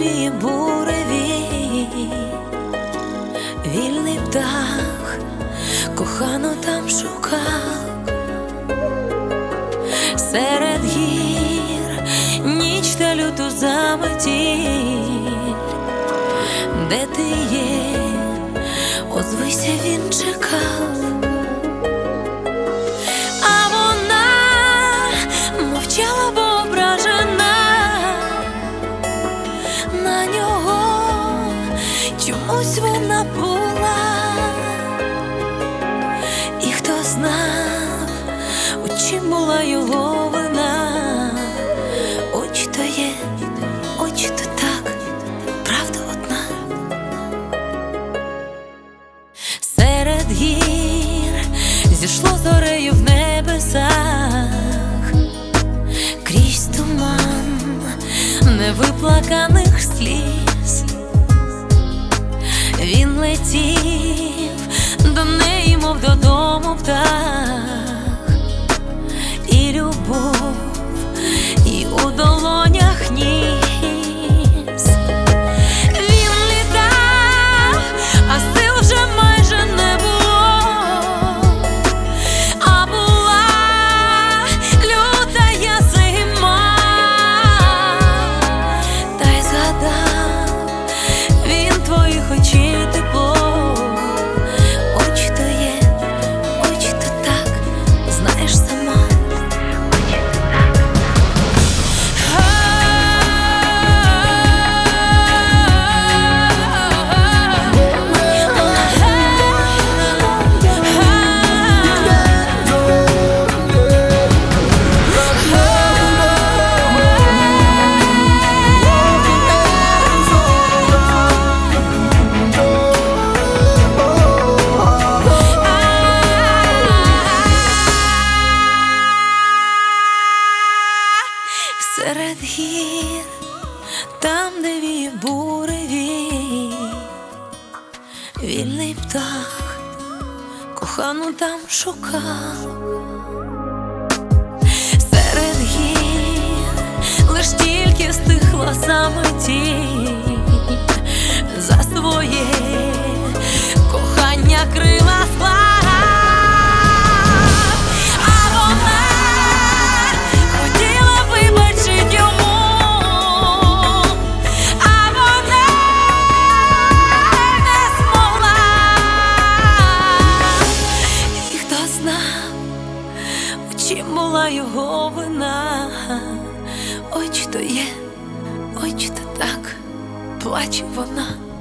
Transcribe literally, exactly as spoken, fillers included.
віє буревій, вільний птах кохану там шукав. Серед гір ніч та люту заметіль, де ти є, озвися, він чекав. А вона мовчала, бо ображена на нього, чомусь вона була. І хто знав, у чим була його вина? Очі то є, очі то так, правда одна. Серед гір зійшло зорею в небесах, крізь туман невиплаканих сліз. Він летів до неї, мов додому птах, і любов, і у долонях ніс. Він літав, а сил вже майже не було, а була лютая зима. Та й згадав він твоїх очей тепло. Очі то є, очі то так, знаєш сама. Серед гір, там, де віє буревій, вільний птах кохану там шукав. Серед гір лиш тільки стихла заметіль, за своє кохання крила склав. Чим була його вина? Очі то є, очі то так, плаче вона.